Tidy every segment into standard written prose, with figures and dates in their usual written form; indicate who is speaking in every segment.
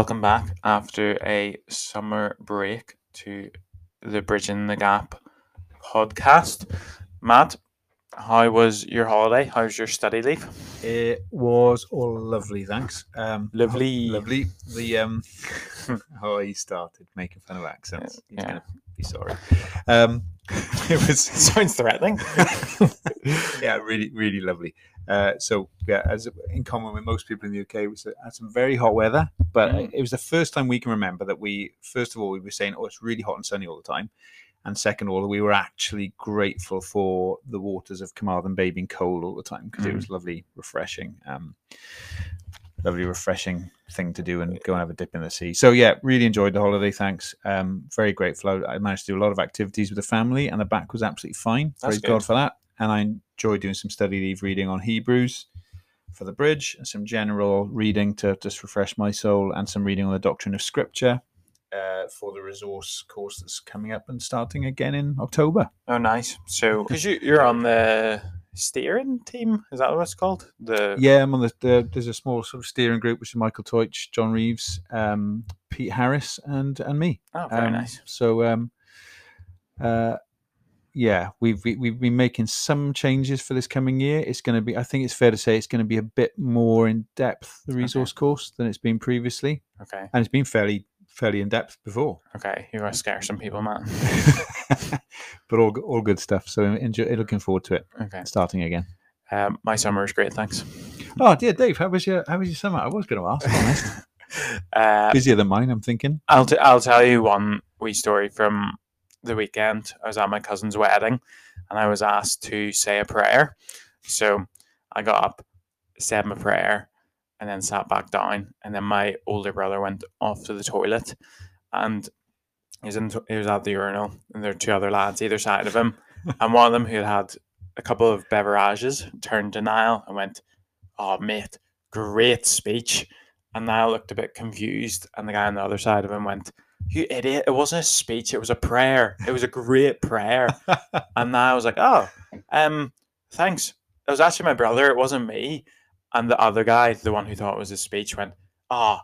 Speaker 1: Welcome back after a summer break to the Bridging the Gap podcast. Matt, how was your holiday? How was your study leave?
Speaker 2: It was all lovely, thanks.
Speaker 1: Lovely.
Speaker 2: Lovely. The how he started making fun of accents. He's
Speaker 1: Yeah.
Speaker 2: going to be sorry. It was
Speaker 1: Sounds threatening.
Speaker 2: yeah, really, really lovely. So yeah, as in common with most people in the UK, we had some very hot weather, but it was the first time we can remember that we were saying, "Oh, it's really hot and sunny all the time," and second of all, we were actually grateful for the waters of Carmarthen Bay being cold all the time because it was lovely, refreshing. Lovely, refreshing thing to do and go and have a dip in the sea. So yeah, really enjoyed the holiday. Thanks. Very grateful. I managed to do a lot of activities with the family, and the back was absolutely fine. Praise God for that. And I enjoyed doing some study leave reading on Hebrews for the bridge, and some general reading to just refresh my soul, and some reading on the doctrine of Scripture for the resource course that's coming up and starting again in October.
Speaker 1: Oh, nice. So, because you're on the steering team, is that what it's called?
Speaker 2: Yeah, I'm on there's a small sort of steering group, which is Michael Teutsch, John Reeves, Pete Harris, and me.
Speaker 1: Oh, very nice.
Speaker 2: So, yeah, we've been making some changes for this coming year. It's going to be, I think it's fair to say, it's going to be a bit more in depth, the resource course, than it's been previously.
Speaker 1: Okay.
Speaker 2: And it's been fairly in depth before.
Speaker 1: Okay, you're going to scare some people, man.
Speaker 2: But all good stuff. So looking forward to it.
Speaker 1: Okay.
Speaker 2: Starting again.
Speaker 1: My summer is great, thanks.
Speaker 2: Oh dear, Dave, how was your summer? I was going to ask. Honest. Busier than mine, I'm thinking.
Speaker 1: I'll tell you one wee story from the weekend. I was at my cousin's wedding, and I was asked to say a prayer. So I got up, said my prayer, and then sat back down. And then my older brother went off to the toilet, and he was at the urinal, and there were two other lads either side of him, and one of them who had a couple of beverages turned to Niall and went, "Oh mate, great speech." And Niall looked a bit confused, and the guy on the other side of him went, "You idiot, it wasn't a speech, it was a prayer. It was a great prayer." And Niall was like, "Oh, thanks. It was actually my brother, it wasn't me." And the other guy, the one who thought it was a speech, went, "Oh,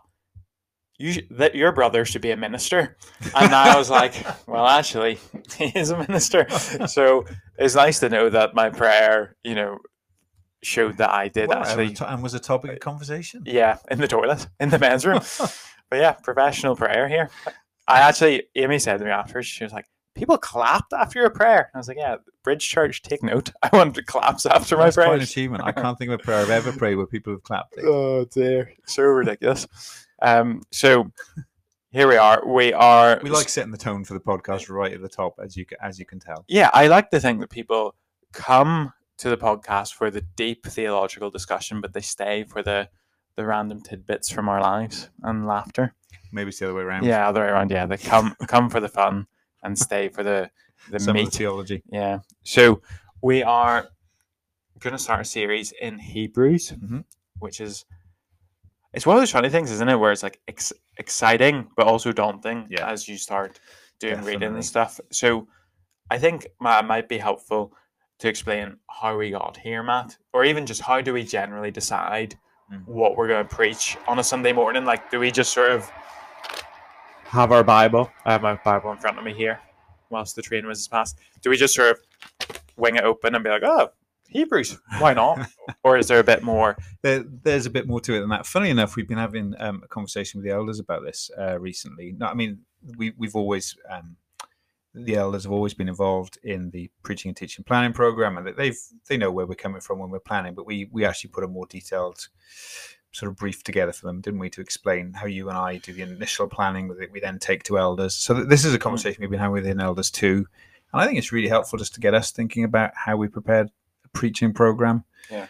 Speaker 1: your brother should be a minister." And I was like, well, actually, he is a minister. So it's nice to know that my prayer, showed that I did actually.
Speaker 2: And was a topic of conversation?
Speaker 1: Yeah, in the toilet, in the men's room. But yeah, professional prayer here. Amy said to me afterwards, she was like, "People clapped after your prayer." I was like, "Yeah, Bridge Church, take note. I wanted claps after my prayer."
Speaker 2: Quite an achievement. I can't think of a prayer I've ever prayed where people have clapped.
Speaker 1: Oh dear, so ridiculous. So here we are. We
Speaker 2: like setting the tone for the podcast right at the top, as you can tell.
Speaker 1: Yeah, I like to think that people come to the podcast for the deep theological discussion, but they stay for the random tidbits from our lives and laughter.
Speaker 2: Maybe it's the other way around.
Speaker 1: Yeah, other way around. Yeah, they come for the fun and stay for the meat.
Speaker 2: Of the theology.
Speaker 1: Yeah. So we are going to start a series in Hebrews, which is, it's one of those funny things, isn't it? Where it's like exciting, but also daunting as you start doing reading and stuff. So I think it might be helpful to explain how we got here, Matt, or even just how do we generally decide what we're going to preach on a Sunday morning? Like, do we just sort of have our Bible? I have my Bible in front of me here whilst the train was passed. Do we just sort of wing it open and be like, "Oh, Hebrews, why not?" Or is there a bit more?
Speaker 2: There's a bit more to it than that. Funny enough, we've been having a conversation with the elders about this recently. No, I mean, we've always the elders have always been involved in the preaching and teaching planning program, and they know where we're coming from when we're planning. But we actually put a more detailed sort of brief together for them, didn't we, to explain how you and I do the initial planning that we then take to elders. So this is a conversation we've been having within elders too, and I think it's really helpful just to get us thinking about how we prepared a preaching program.
Speaker 1: Yeah.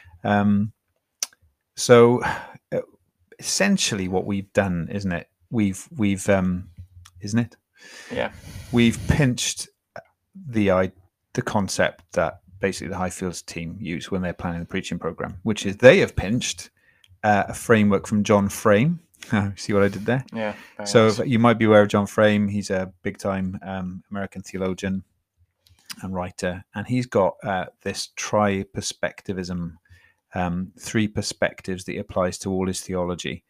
Speaker 2: So essentially, what we've done, isn't it? Isn't it?
Speaker 1: Yeah.
Speaker 2: We've pinched the concept that basically the Highfields team use when they're planning the preaching program, which is they have pinched a framework from John Frame. See what I did there?
Speaker 1: Yeah.
Speaker 2: So you might be aware of John Frame. He's a big-time American theologian and writer, and he's got this tri-perspectivism, three perspectives that he applies to all his theology.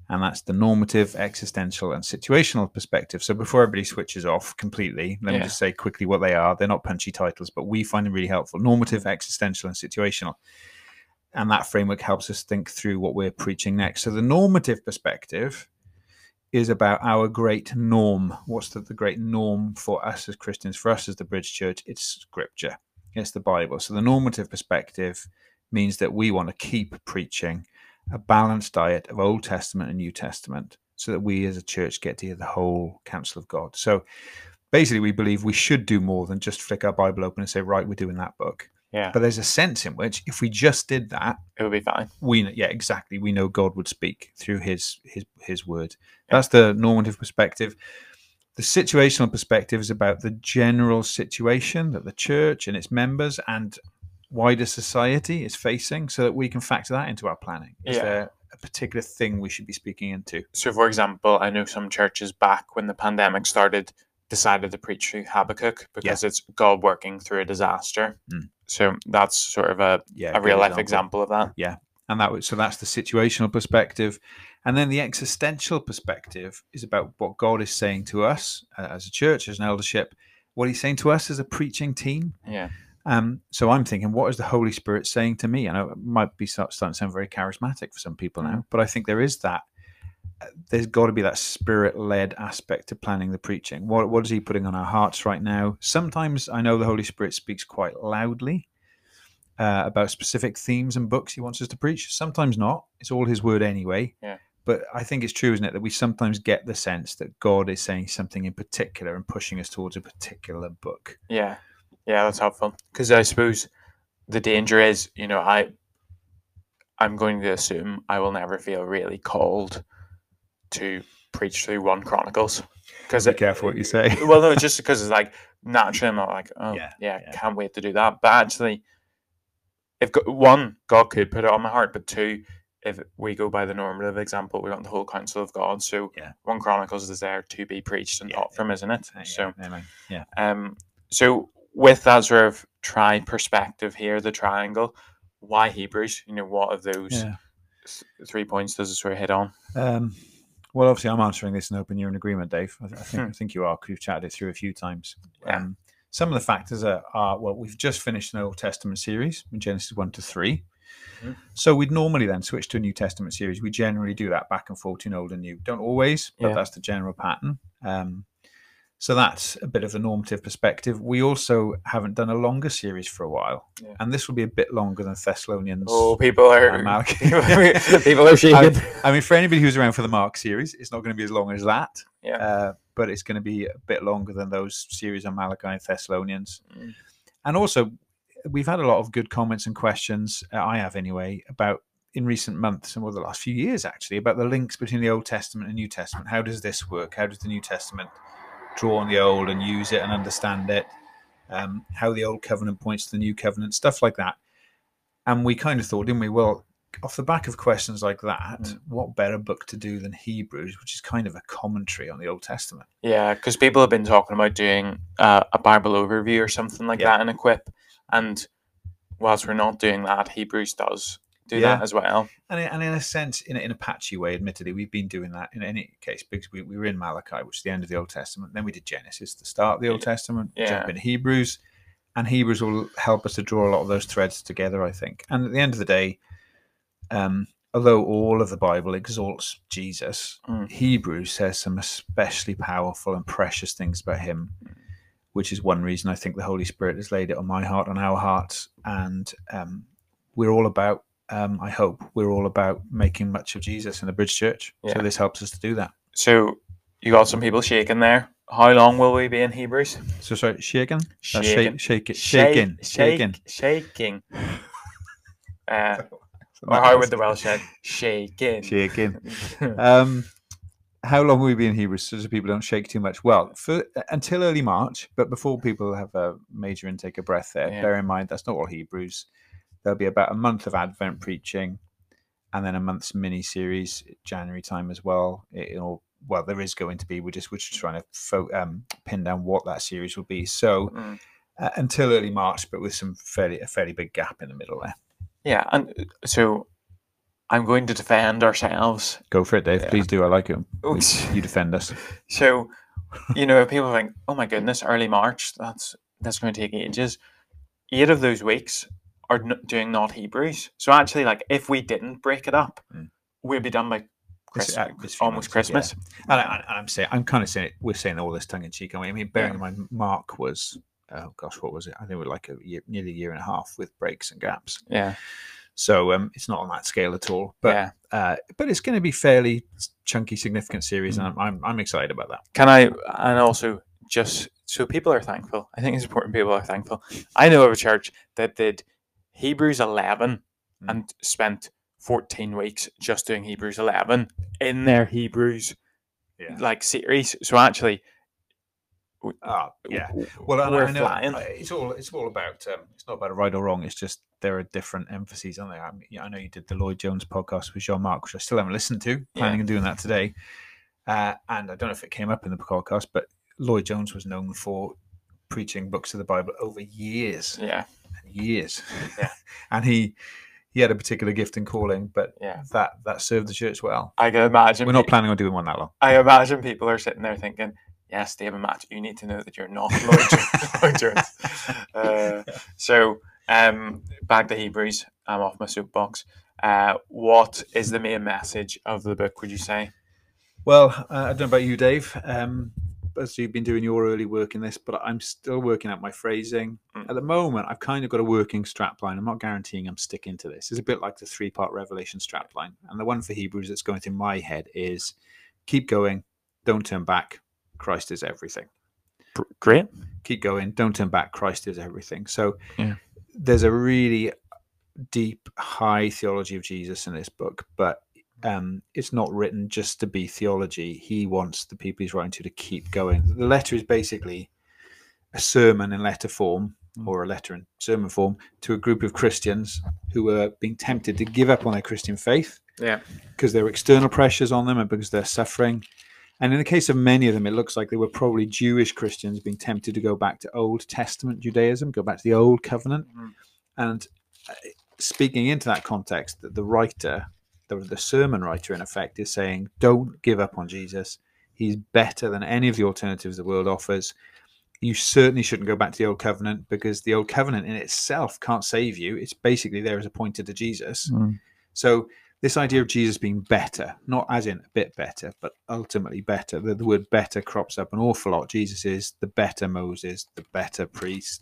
Speaker 2: And that's the normative, existential, and situational perspective. So before everybody switches off completely, let me just say quickly what they are. They're not punchy titles, but we find them really helpful. Normative, existential, and situational. And that framework helps us think through what we're preaching next. So the normative perspective is about our great norm. What's the great norm for us as Christians, for us as the Bridge Church? It's Scripture. It's the Bible. So the normative perspective means that we want to keep preaching a balanced diet of Old Testament and New Testament so that we as a church get to hear the whole counsel of God. So basically, we believe we should do more than just flick our Bible open and say, right, we're doing that book.
Speaker 1: Yeah.
Speaker 2: But there's a sense in which if we just did that,
Speaker 1: it would be fine.
Speaker 2: Exactly. We know God would speak through his word. That's the normative perspective. The situational perspective is about the general situation that the church and its members and wider society is facing, so that we can factor that into our planning. Is there a particular thing we should be speaking into?
Speaker 1: So, for example, I know some churches back when the pandemic started decided to preach through Habakkuk because it's God working through a disaster. So that's sort of a real life example of that.
Speaker 2: Yeah. And that's the situational perspective. And then the existential perspective is about what God is saying to us as a church, as an eldership, what he's saying to us as a preaching team.
Speaker 1: Yeah.
Speaker 2: So I'm thinking, what is the Holy Spirit saying to me? I know it might be starting to sound very charismatic for some people now, but I think there is that. There's got to be that spirit-led aspect to planning the preaching. What is he putting on our hearts right now? Sometimes I know the Holy Spirit speaks quite loudly about specific themes and books he wants us to preach. Sometimes not. It's all his word anyway.
Speaker 1: Yeah.
Speaker 2: But I think it's true, isn't it, that we sometimes get the sense that God is saying something in particular and pushing us towards a particular book.
Speaker 1: Yeah. Yeah, that's helpful. Because I suppose the danger is, I'm going to assume I will never feel really called to preach through 1 Chronicles.
Speaker 2: Be careful what you say.
Speaker 1: Well, no, just because it's like naturally I'm not like, can't wait to do that. But actually, if God could put it on my heart, but 2, if we go by the normative example, we want the whole counsel of God. So 1 Chronicles is there to be preached and taught from, isn't it? So with that sort of perspective here, the triangle, why Hebrews? What of those 3 points does it sort of hit on?
Speaker 2: Well, obviously, I'm answering this in open. You're in agreement, Dave. I think you are, because we've chatted it through a few times. Some of the factors are we've just finished an Old Testament series in Genesis 1 to 3. So we'd normally then switch to a New Testament series. We generally do that back and forth in Old and New. Don't always, but that's the general pattern. So that's a bit of the normative perspective. We also haven't done a longer series for a while, and this will be a bit longer than Thessalonians.
Speaker 1: Oh, people are people are shaking.
Speaker 2: I mean, for anybody who's around for the Mark series, it's not going to be as long as that.
Speaker 1: Yeah.
Speaker 2: But it's going to be a bit longer than those series on Malachi and Thessalonians. And also, we've had a lot of good comments and questions. I have anyway, about in recent months and the last few years actually, about the links between the Old Testament and New Testament. How does this work? How does the New Testament draw on the old and use it and understand it, how the old covenant points to the new covenant, stuff like that. And we kind of thought, didn't we, well, off the back of questions like that, what better book to do than Hebrews, which is kind of a commentary on the Old Testament.
Speaker 1: Yeah, because people have been talking about doing a Bible overview or something like that in Equip, and whilst we're not doing that, Hebrews does do that as well.
Speaker 2: And in a sense, in a patchy way, admittedly, we've been doing that in any case, because we were in Malachi, which is the end of the Old Testament. Then we did Genesis, the start of the Old Testament, jump into Hebrews, and Hebrews will help us to draw a lot of those threads together, I think. And at the end of the day, although all of the Bible exalts Jesus, Hebrews says some especially powerful and precious things about him, which is one reason I think the Holy Spirit has laid it on my heart, on our hearts. And we're all about, I hope we're all about making much of Jesus in the Bridge Church. So this helps us to do that.
Speaker 1: So you got some people shaking there. How long will we be in Hebrews?
Speaker 2: So sorry, shaking?
Speaker 1: Shaking.
Speaker 2: Shaking.
Speaker 1: Or how would the Welsh say? Shaking.
Speaker 2: Shaking. How long will we be in Hebrews so that people don't shake too much? Well, until early March, but before people have a major intake of breath there, bear in mind that's not all Hebrews. There'll be about a month of Advent preaching, and then a month's mini-series January time as well. There is going to be. We're just trying to pin down what that series will be. So until early March, but with a fairly big gap in the middle there.
Speaker 1: Yeah, and so I'm going to defend ourselves.
Speaker 2: Go for it, Dave.
Speaker 1: Yeah.
Speaker 2: Please do. I like it.
Speaker 1: Oops.
Speaker 2: You defend us.
Speaker 1: So, people think, oh my goodness, early March, that's going to take ages. 8 of those weeks are doing not Hebrews. So actually, like, if we didn't break it up, we'd be done by almost Christmas.
Speaker 2: Yeah. And I'm kind of saying it. We're saying all this tongue in cheek. I mean, bearing in mind, Mark was, what was it? I think it was like nearly a year and a half with breaks and gaps.
Speaker 1: Yeah.
Speaker 2: So it's not on that scale at all. But it's going to be fairly chunky, significant series, and I'm excited about that.
Speaker 1: And also just so people are thankful. I think it's important people are thankful. I know of a church that did Hebrews 11 and spent 14 weeks just doing Hebrews 11 in their Hebrews series. So actually,
Speaker 2: well, I know
Speaker 1: flying.
Speaker 2: It's all about. It's not about a right or wrong. It's just there are different emphases on there. I know you did the Lloyd Jones podcast with Jean-Marc, which I still haven't listened to. Planning on doing that today. And I don't know if it came up in the podcast, but Lloyd Jones was known for preaching books of the Bible over years.
Speaker 1: Yeah.
Speaker 2: Years. Yeah. And he had a particular gift and calling, but that served the church well.
Speaker 1: I can imagine.
Speaker 2: We're not planning on doing one that long.
Speaker 1: I imagine people are sitting there thinking, yes, David Matt, you need to know that you're not Lloyd Jones. So, back to Hebrews. I'm off my soapbox. What is the main message of the book, would you say?
Speaker 2: Well, I don't know about you, Dave. As you've been doing your early work in this, but I'm still working out my phrasing. At the moment, I've kind of got a working strapline. I'm not guaranteeing I'm sticking to this. It's a bit like the 3-part Revelation strapline. And the one for Hebrews that's going through my head is keep going, don't turn back, Christ is everything.
Speaker 1: Great.
Speaker 2: Keep going, don't turn back, Christ is everything. So there's a really deep, high theology of Jesus in this book, but it's not written just to be theology. He wants the people he's writing to keep going. The letter is basically a sermon in letter form, or a letter in sermon form, to a group of Christians who were being tempted to give up on their Christian faith because there were external pressures on them and because they're suffering. And in the case of many of them, it looks like they were probably Jewish Christians being tempted to go back to Old Testament Judaism, go back to the Old Covenant. And speaking into that context, that the writer, the sermon writer, in effect, is saying, don't give up on Jesus. He's better than any of the alternatives the world offers. You certainly shouldn't go back to the Old Covenant because the Old Covenant in itself can't save you. It's basically there as a pointer to Jesus. So this idea of Jesus being better, not as in a bit better, but ultimately better. The word better crops up an awful lot. Jesus is the better Moses, the better priest,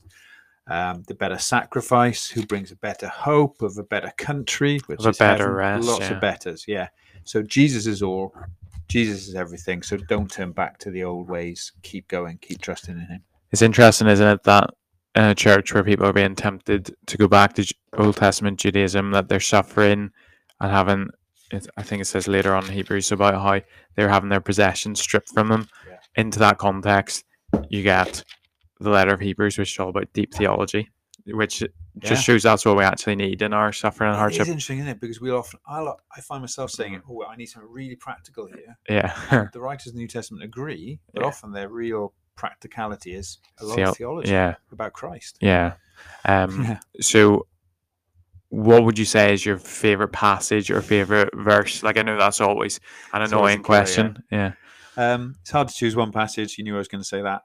Speaker 2: the better sacrifice, who brings a better hope of a better country, which is a better rest. Lots of betters, So Jesus is all. Jesus is everything. So don't turn back to the old ways. Keep going. Keep trusting in him.
Speaker 1: It's interesting, isn't it, that in a church where people are being tempted to go back to Old Testament Judaism, that they're suffering and having, I think it says later on in Hebrews about how they're having their possessions stripped from them. Into that context, you get the letter of Hebrews, which is all about deep theology, which just shows that's what we actually need in our suffering and hardship.
Speaker 2: It's interesting, isn't it? Because I find myself saying, I need something really practical here.
Speaker 1: Yeah.
Speaker 2: The writers of the New Testament agree, but often their real practicality is a lot of theology about Christ.
Speaker 1: So what would you say is your favorite passage or favorite verse? Like, I know that's always an annoying question.
Speaker 2: It's hard to choose one passage. You knew I was going to say that.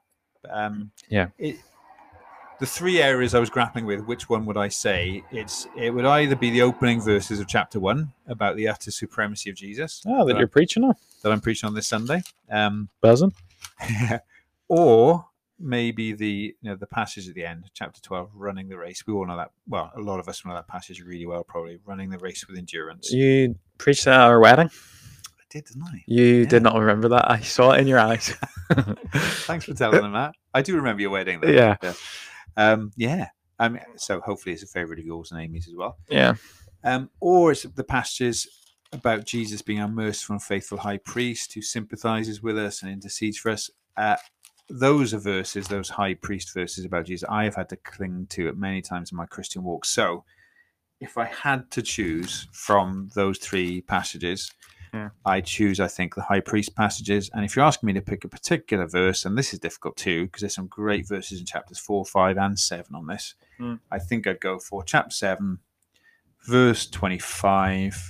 Speaker 2: The 3 areas I was grappling with, which one would I say? It would either be the opening verses of chapter 1 about the utter supremacy of Jesus.
Speaker 1: That you're preaching on.
Speaker 2: That I'm preaching on this Sunday.
Speaker 1: Buzzing.
Speaker 2: Or maybe the passage at the end, chapter 12, running the race. We all know that. Well, a lot of us know that passage really well, probably. Running the race with endurance.
Speaker 1: You preached that at our wedding?
Speaker 2: I did, didn't I?
Speaker 1: You did not remember that. I saw it in your eyes.
Speaker 2: Thanks for telling them that. I do remember your wedding, though. So hopefully it's a favourite of yours and Amy's as well. Or it's the passages about Jesus being our merciful and faithful high priest who sympathises with us and intercedes for us. Those are verses, those high priest verses about Jesus, I have had to cling to at many times in my Christian walk. So if I had to choose from those 3 passages, I choose, I think, the high priest passages. And if you're asking me to pick a particular verse, and this is difficult too, because there's some great verses in chapters 4, 5, and 7 on this, I think I'd go for chapter 7, verse 25.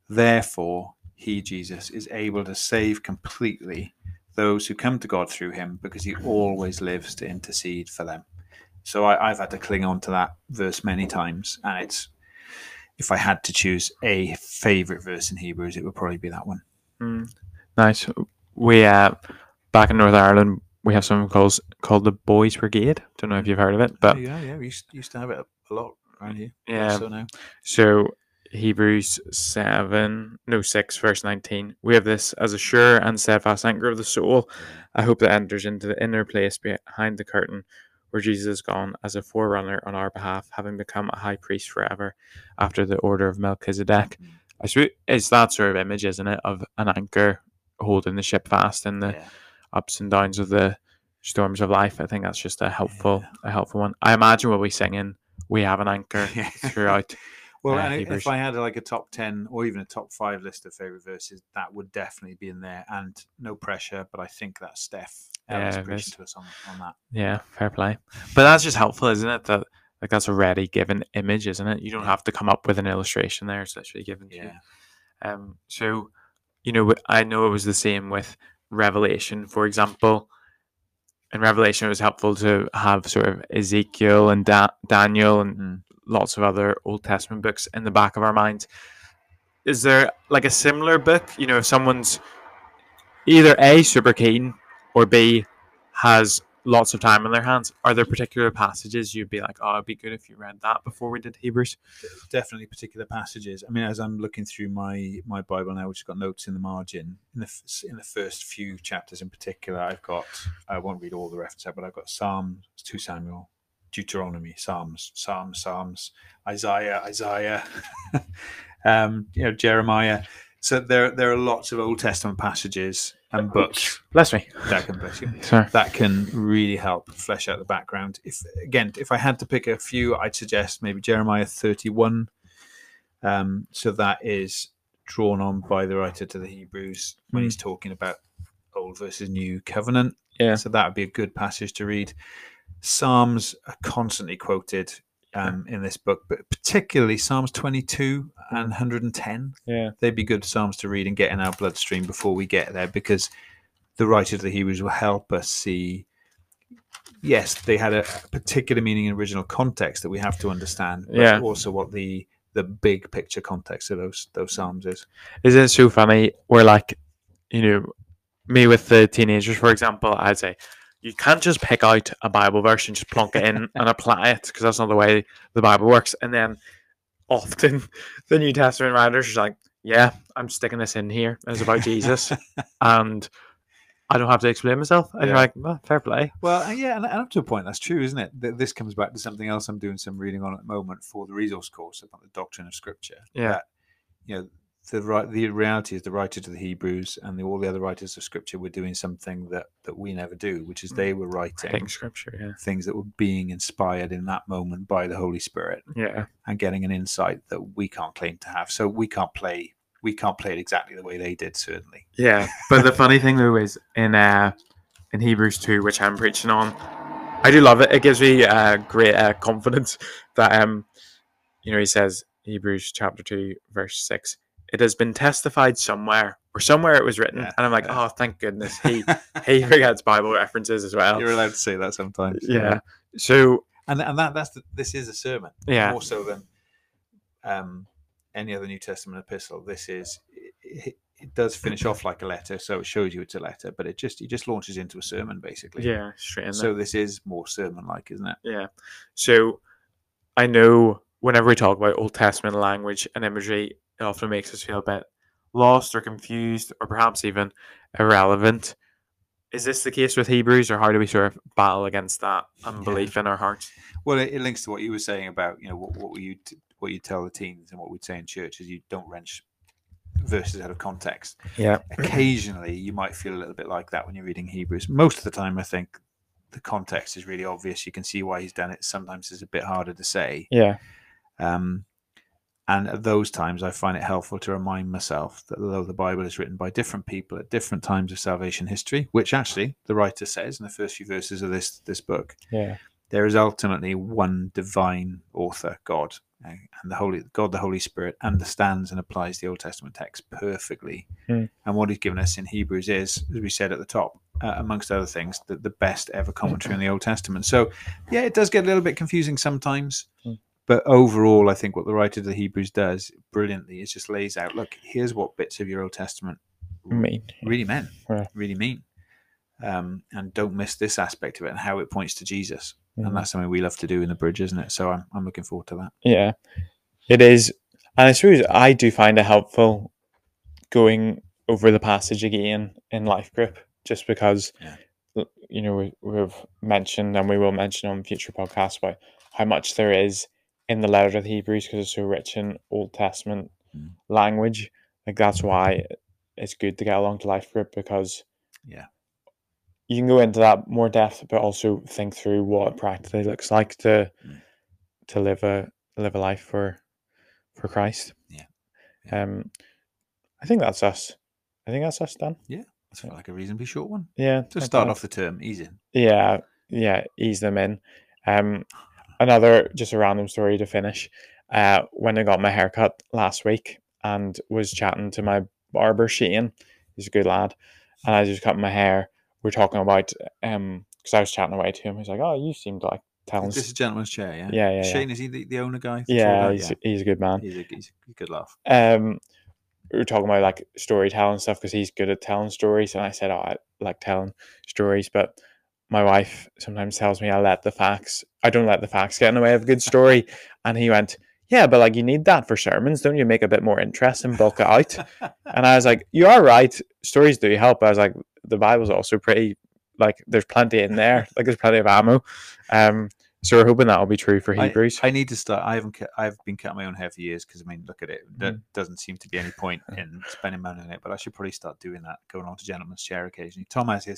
Speaker 2: Therefore, he, Jesus, is able to save completely those who come to God through him, because he always lives to intercede for them. So I've had to cling on to that verse many times, and it's, if I had to choose a favourite verse in Hebrews, it would probably be that one.
Speaker 1: Nice. We back in Northern Ireland, we have something called the Boys Brigade. Don't know if you've heard of it, but
Speaker 2: yeah, we used to have it a lot around here.
Speaker 1: Yeah.
Speaker 2: So now,
Speaker 1: so Hebrews 6, verse 19. We have this as a sure and steadfast anchor of the soul. I hope that enters into the inner place behind the curtain, where Jesus has gone as a forerunner on our behalf, having become a high priest forever, after the order of Melchizedek. I suppose it's that sort of image, isn't it, of an anchor holding the ship fast in the ups and downs of the storms of life. I think that's just a helpful one. I imagine we'll be singing "We Have an Anchor" throughout.
Speaker 2: Well, and if I had like a top 10 or even a top 5 list of favourite verses, that would definitely be in there. And no pressure, but I think that Steph was preaching to us on that.
Speaker 1: Yeah, fair play. But that's just helpful, isn't it? That like that's already given image, isn't it? You don't have to come up with an illustration there. It's literally given to you. So, I know it was the same with Revelation, for example. In Revelation, it was helpful to have sort of Ezekiel and Daniel and lots of other Old Testament books in the back of our minds. Is there like a similar book? If someone's either A, super keen, or B, has lots of time on their hands, are there particular passages you'd be like, oh, it'd be good if you read that before we did Hebrews?
Speaker 2: Definitely particular passages. I mean, as I'm looking through my Bible now, which has got notes in the margin, in the first few chapters in particular, I won't read all the references out, but I've got Psalms, 2 Samuel, Deuteronomy, Psalms, Isaiah, Jeremiah. So there are lots of Old Testament passages and books.
Speaker 1: Bless me.
Speaker 2: Bless you.
Speaker 1: Sorry.
Speaker 2: That can really help flesh out the background. If I had to pick a few, I'd suggest maybe Jeremiah 31. So that is drawn on by the writer to the Hebrews when he's talking about Old versus New Covenant.
Speaker 1: Yeah.
Speaker 2: So that would be a good passage to read. Psalms are constantly quoted in this book, but particularly Psalms 22 and 110.
Speaker 1: Yeah,
Speaker 2: they'd be good Psalms to read and get in our bloodstream before we get there, because the writer of the Hebrews will help us see, yes, they had a particular meaning in original context that we have to understand, but also what the big picture context of those Psalms is.
Speaker 1: Isn't it so funny? Where me with the teenagers, for example, I'd say, you can't just pick out a Bible verse and just plonk it in and apply it, because that's not the way the Bible works. And then often the New Testament writers are like, yeah, I'm sticking this in here. It's about Jesus. And I don't have to explain myself. And you're like, well, fair play.
Speaker 2: Well, and up to a point, that's true, isn't it? This comes back to something else I'm doing some reading on at the moment for the resource course about the doctrine of Scripture.
Speaker 1: Yeah.
Speaker 2: That, the reality is the writer to the Hebrews and all the other writers of Scripture were doing something that we never do, which is they were writing
Speaker 1: Scripture,
Speaker 2: things that were being inspired in that moment by the Holy Spirit, and getting an insight that we can't claim to have. So we can't play it exactly the way they did, certainly.
Speaker 1: Yeah, but the funny thing though is in Hebrews 2, which I'm preaching on, I do love it. It gives me great confidence that he says, Hebrews chapter 2 verse 6. It has been testified somewhere it was written. And I'm like, oh, thank goodness. He forgets Bible references as well.
Speaker 2: You're allowed to say that sometimes.
Speaker 1: Yeah. So,
Speaker 2: and this is a sermon.
Speaker 1: Yeah.
Speaker 2: More so than any other New Testament epistle. This is, it does finish off like a letter. So it shows you it's a letter, but it just launches into a sermon basically.
Speaker 1: Yeah. Straight in there.
Speaker 2: So this is more sermon-like, isn't it?
Speaker 1: Yeah. So I know whenever we talk about Old Testament language and imagery, it often makes us feel a bit lost or confused or perhaps even irrelevant. Is this the case with Hebrews, or how do we sort of battle against that unbelief in our hearts?
Speaker 2: Well, it links to what you were saying about, what you tell the teens and what we'd say in church is you don't wrench verses out of context.
Speaker 1: Yeah.
Speaker 2: Occasionally, you might feel a little bit like that when you're reading Hebrews. Most of the time, I think the context is really obvious. You can see why he's done it. Sometimes it's a bit harder to say.
Speaker 1: Yeah.
Speaker 2: And at those times, I find it helpful to remind myself that although the Bible is written by different people at different times of salvation history, which actually the writer says in the first few verses of this book, there is ultimately one divine author, God, and the Holy Spirit understands and applies the Old Testament text perfectly.
Speaker 1: Mm.
Speaker 2: And what he's given us in Hebrews is, as we said at the top, amongst other things, the best ever commentary on the Old Testament. So, yeah, it does get a little bit confusing sometimes.
Speaker 1: Mm.
Speaker 2: But overall, I think what the writer of the Hebrews does brilliantly is just lays out, look, here's what bits of your Old Testament really meant, really mean. And don't miss this aspect of it and how it points to Jesus. And that's something we love to do in the bridge, isn't it? So I'm looking forward to that.
Speaker 1: Yeah, it is. And I suppose I do find it helpful going over the passage again in life group, just because, we've mentioned, and we will mention on future podcasts, about how much there is in the letter of the Hebrews, because it's so rich in Old Testament language. Like, that's why it's good to get along to life group, because you can go into that more depth, but also think through what it practically looks like to live a life for Christ. I think that's us. Done.
Speaker 2: Yeah, that's like a reasonably short one.
Speaker 1: Yeah,
Speaker 2: to start off the term, easy.
Speaker 1: Yeah, ease them in. Another just a random story to finish. When I got my haircut last week and was chatting to my barber Shane, he's a good lad, and I just cut my hair. We're talking about because I was chatting away to him. He's like, "Oh, you seem to like telling."
Speaker 2: This is Gentleman's Chair, yeah.
Speaker 1: Yeah.
Speaker 2: Shane, is he the owner guy?
Speaker 1: Yeah, he's a good man.
Speaker 2: He's a good laugh.
Speaker 1: We were talking about like storytelling stuff because he's good at telling stories, and I said, "Oh, I like telling stories," but my wife sometimes tells me I don't let the facts get in the way of a good story. And he went, "Yeah, but like you need that for sermons, don't you? Make a bit more interest and bulk it out." And I was like, "You are right. Stories do help." I was like, "The Bible's also pretty, like there's plenty in there. Like there's plenty of ammo." So we're hoping that will be true for Hebrews.
Speaker 2: I need to start. I've been cutting my own hair for years because look at it. There doesn't seem to be any point in spending money on it. But I should probably start doing that. Going on to Gentleman's Chair occasionally. Tom has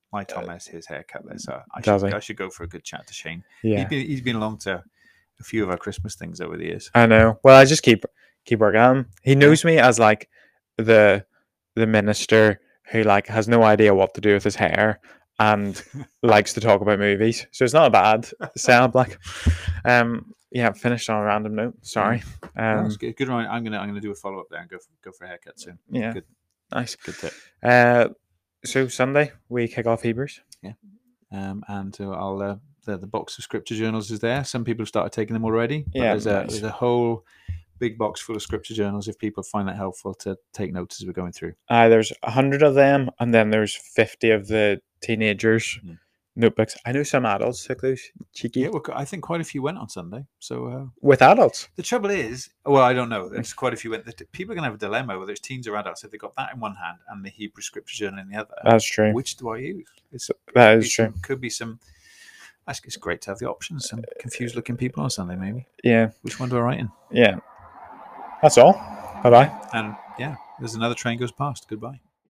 Speaker 2: his haircut there, so I should go for a good chat to Shane.
Speaker 1: Yeah,
Speaker 2: he's been along to a few of our Christmas things over the years.
Speaker 1: I know. Well, I just keep working on him. He knows me as like the minister who like has no idea what to do with his hair and likes to talk about movies. So it's not a bad sound. Like, finished on a random note. Sorry.
Speaker 2: That's good. Good. I'm gonna do a follow up there and go for a haircut soon.
Speaker 1: Yeah.
Speaker 2: Good.
Speaker 1: Nice.
Speaker 2: Good tip.
Speaker 1: So Sunday we kick off Hebrews.
Speaker 2: Yeah. And I'll the box of scripture journals is there. Some people have started taking them already.
Speaker 1: Yeah.
Speaker 2: There's a whole big box full of scripture journals if people find that helpful to take notes as we're going through.
Speaker 1: There's 100 of them, and then there's 50 of the teenagers notebooks. I know some adults took those. Cheeky.
Speaker 2: Yeah, well, I think quite a few went on Sunday. So
Speaker 1: with adults,
Speaker 2: the trouble is, well, I don't know. There's quite a few. People are going to have a dilemma whether it's teens or adults. If they've got that in one hand and the Hebrew scripture journal in the other,
Speaker 1: that's true.
Speaker 2: Which do I use?
Speaker 1: That is true.
Speaker 2: Could be some. I think it's great to have the options. Some confused looking people on Sunday, maybe.
Speaker 1: Yeah.
Speaker 2: Which one do I write in?
Speaker 1: Yeah. That's all. Bye bye.
Speaker 2: And yeah, there's another train goes past. Goodbye.